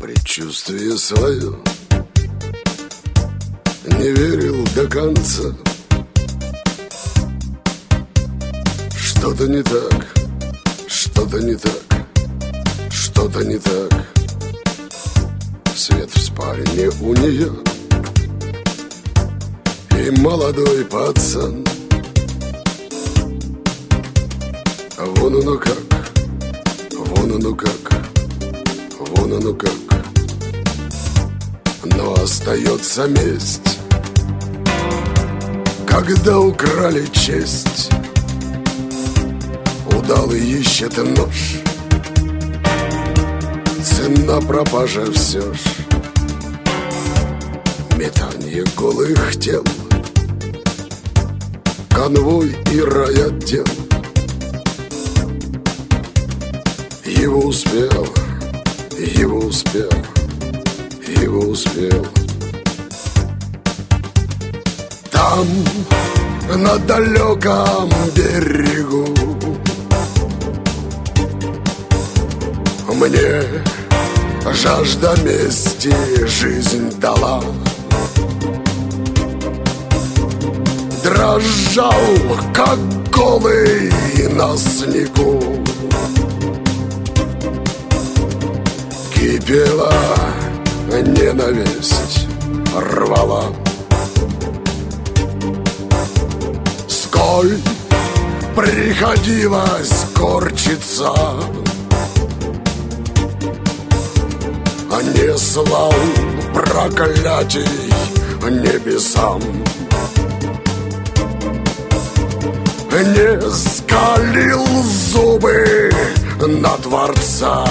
Предчувствие свое не верил до конца. Что-то не так, что-то не так, что-то не так. Свет в спальне у нее и молодой пацан. Вон оно как, вон оно как, вон оно как. Но остается месть, когда украли честь. Удалый ищет нож, цена пропажа все ж. Метание голых тел, конвой и райотдел. Его успел, его успел, его успел. Там, на далеком берегу, мне жажда мести жизнь дала. Дрожал, как голый на снегу. Кипела ненависть, рвала. Сколь приходилось корчиться, не слал проклятий небесам, не скалил зубы на Творца,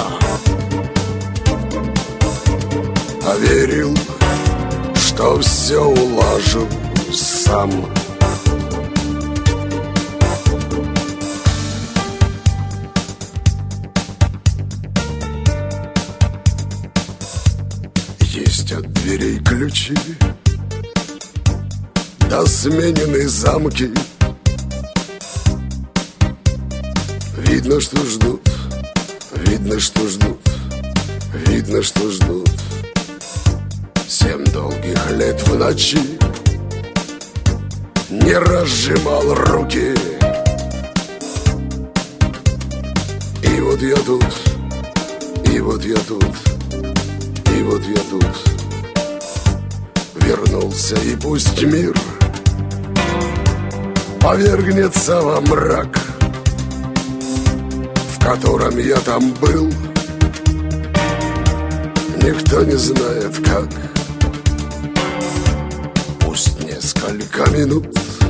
а верил, что все улажу сам. Есть от дверей ключи, да сменены замки. Видно, что ждут, видно, что ждут, видно, что ждут. 7 долгих лет в ночи не разжимал руки. И вот я тут, и вот я тут, и вот я тут. Вернулся, и пусть мир повергнется во мрак, в котором я там был. Никто не знает как. Пусть несколько минут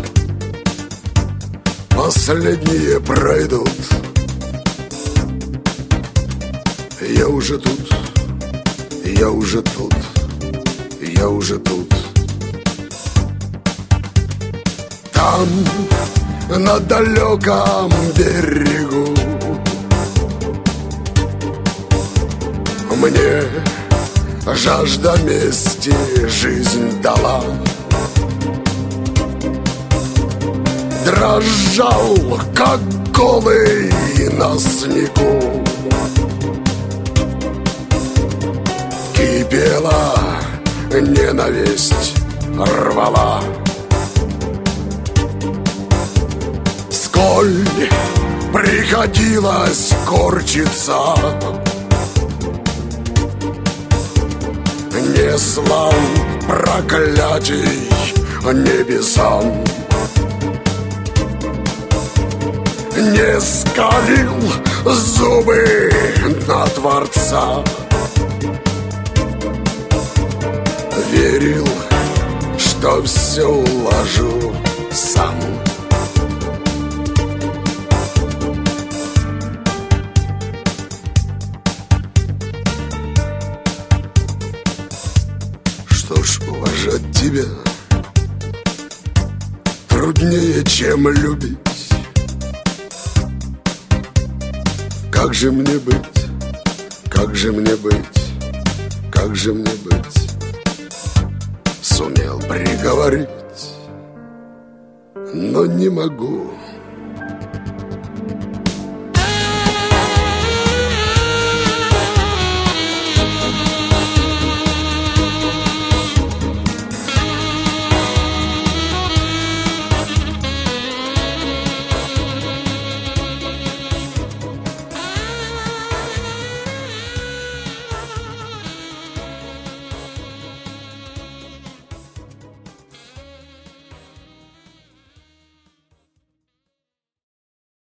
последние пройдут. Я уже тут, я уже тут, я уже тут. Там, на далеком берегу, мне жажда мести жизнь дала. Дрожал, как голый на снегу. Кипела ненависть, рвала. Сколь приходилось корчиться, не слал проклятий небесам, не скалил зубы на Творца. Верил, что все уложу сам. Что ж, уважать тебя труднее, чем любить. Как же мне быть? Как же мне быть? Как же мне быть? Сумел приговорить, но не могу.